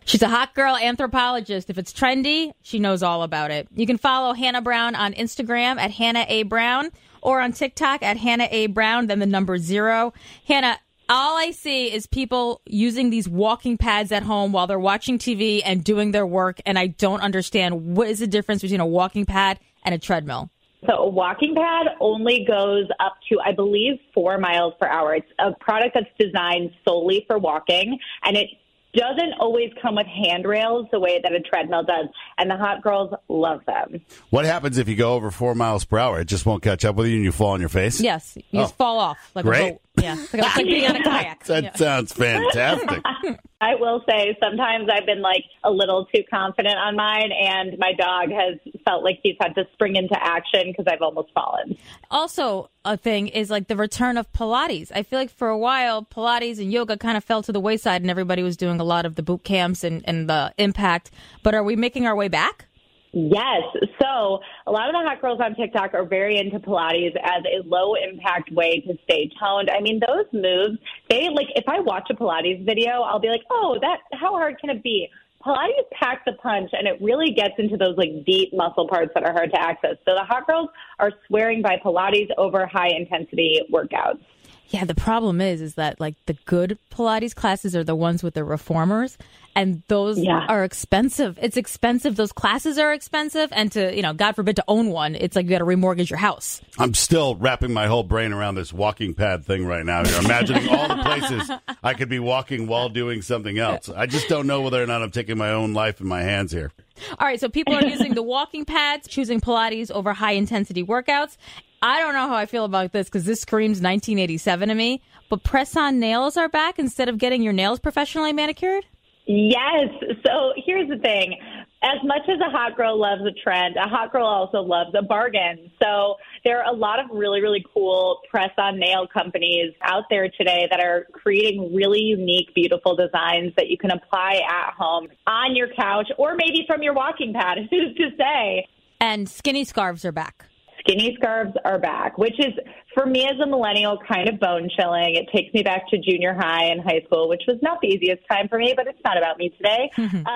She's a hot girl anthropologist. If it's trendy, she knows all about it. You can follow Hannah Brown on Instagram at Hannah A. Brown or on TikTok at Hannah A. Brown, then the number 0. Hannah, all I see is people using these walking pads at home while they're watching TV and doing their work, and I don't understand what is the difference between a walking pad and a treadmill. So a walking pad only goes up to, I believe, 4 miles per hour. It's a product that's designed solely for walking, and it doesn't always come with handrails the way that a treadmill does, and the hot girls love them. What happens if you go over 4 miles per hour? It just won't catch up with you and you fall on your face? Yes, you just fall off like Great. a boat. Yeah, it's like being on a kayak. That sounds fantastic. I will say sometimes I've been like a little too confident on mine, and my dog has felt like he's had to spring into action because I've almost fallen. Also, a thing is like the return of Pilates. I feel like for a while, Pilates and yoga kind of fell to the wayside and everybody was doing a lot of the boot camps and the impact. But are we making our way back? Yes. So a lot of the hot girls on TikTok are very into Pilates as a low impact way to stay toned. I mean, those moves, if I watch a Pilates video, I'll be like, oh, how hard can it be? Pilates packs a punch, and it really gets into those like deep muscle parts that are hard to access. So the hot girls are swearing by Pilates over high intensity workouts. Yeah, the problem is that like the good Pilates classes are the ones with the reformers, and those are expensive. It's expensive. Those classes are expensive, and to, God forbid, to own one, it's like you got to remortgage your house. I'm still wrapping my whole brain around this walking pad thing right now. You're imagining all the places I could be walking while doing something else. I just don't know whether or not I'm taking my own life in my hands here. All right, so people are using the walking pads, choosing Pilates over high-intensity workouts. I don't know how I feel about this because this screams 1987 to me, but press-on nails are back instead of getting your nails professionally manicured? Yes. So here's the thing. As much as a hot girl loves a trend, a hot girl also loves a bargain. So there are a lot of really, really cool press-on nail companies out there today that are creating really unique, beautiful designs that you can apply at home, on your couch, or maybe from your walking pad, who's to say. And skinny scarves are back. Skinny scarves are back, which is, for me as a millennial, kind of bone-chilling. It takes me back to junior high and high school, which was not the easiest time for me, but it's not about me today.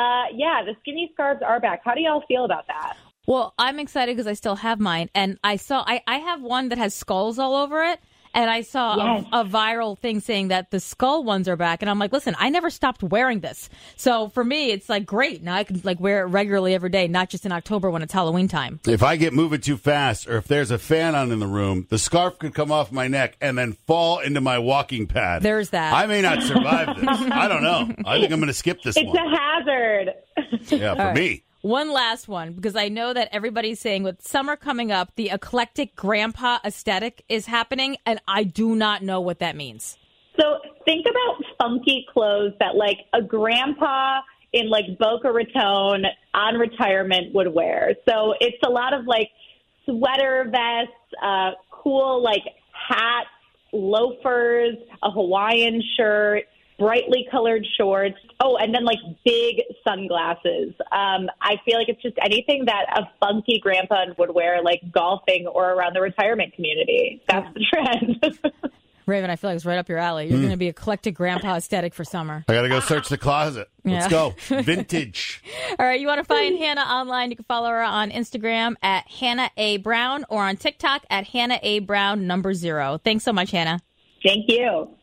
The skinny scarves are back. How do y'all feel about that? Well, I'm excited because I still have mine, and I have one that has skulls all over it. And I saw a viral thing saying that the skull ones are back. And I'm like, listen, I never stopped wearing this. So for me, it's like, great. Now I can like wear it regularly every day, not just in October when it's Halloween time. If I get moving too fast or if there's a fan on in the room, the scarf could come off my neck and then fall into my walking pad. There's that. I may not survive this. I don't know. I think I'm going to skip this one. It's a hazard. Yeah, for me. One last one, because I know that everybody's saying with summer coming up, the eclectic grandpa aesthetic is happening, and I do not know what that means. So think about funky clothes that like a grandpa in like Boca Raton on retirement would wear. So it's a lot of like sweater vests, cool like hats, loafers, a Hawaiian shirt, brightly colored shorts. Oh, and then like big sunglasses. I feel like it's just anything that a funky grandpa would wear, like golfing or around the retirement community. That's the trend. Raven, I feel like it's right up your alley. You're going to be eclectic grandpa aesthetic for summer. I got to go search the closet. Let's go. Vintage. All right. You want to find Hannah online? You can follow her on Instagram at Hannah A. Brown or on TikTok at Hannah A. Brown #0. Thanks so much, Hannah. Thank you.